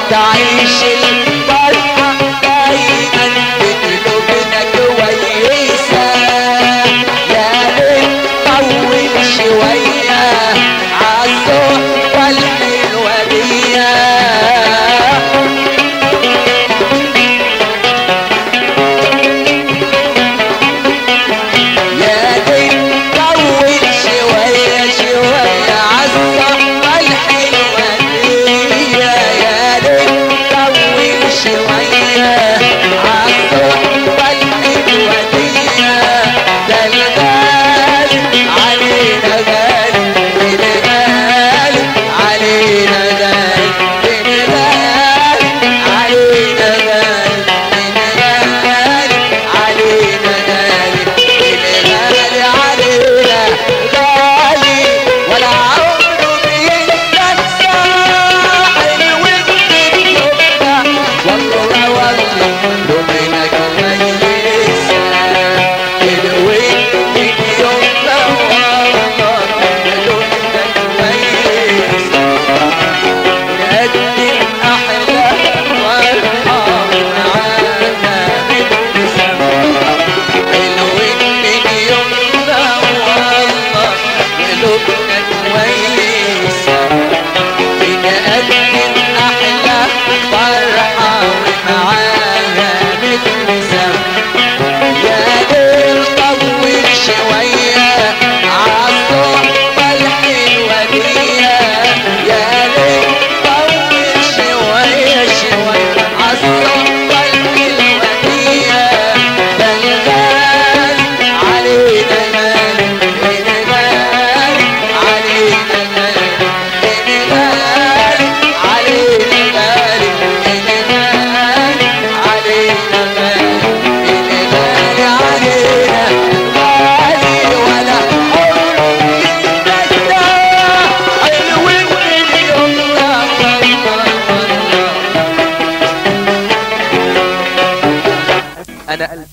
تعيش الفرحة دايما بقلوبنا كويسة. يا ريت طول شوية عالصحبة الحلوة دي. يا ريت طول شوية شوية عالصحبة الحلوة دي. يا ريت طول شوية عالصحبة الحلوة دي. ده الغالي علينا غالي، الغالي علينا غالي، الغالي علينا غالي، الغالي علينا غالي، الغالي علينا غالي. ولا عمره بينسى الساحل وابن يومنا. والله والله يومنا كويسة، الوين من يومنا والله يومنا كويسة. نقدم أحلى فرحة معانا نبتسم، الوين من يومنا والله قلوبنا كويسة. بنقدم أحلى فرحة ومعاها نبتسم. يا ليل طول شوية عالصحبة الحلوة دي. يا ليل طول شوية شوية عالصحبة الحلوة دي. ده الغالي علينا غالي، الغالي علينا غالي، الغالي علينا غالي، الغالي علينا غالي، الغالي علينا غالي. ولا عمره ينسى حلو من يومنا والله والله. انا قلبي